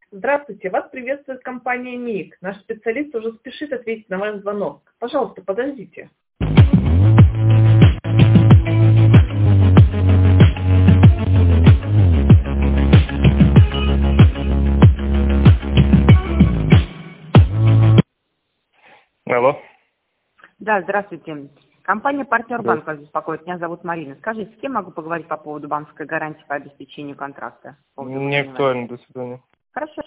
Здравствуйте, вас приветствует компания МИК. Наш специалист уже спешит ответить на ваш звонок. Пожалуйста, подождите. Алло. Да, здравствуйте. Компания «Партнер Да. Банк» вас беспокоит. Меня зовут Марина. Скажите, с кем могу поговорить по поводу банковской гарантии по обеспечению контракта? Не актуально, до свидания. Хорошо.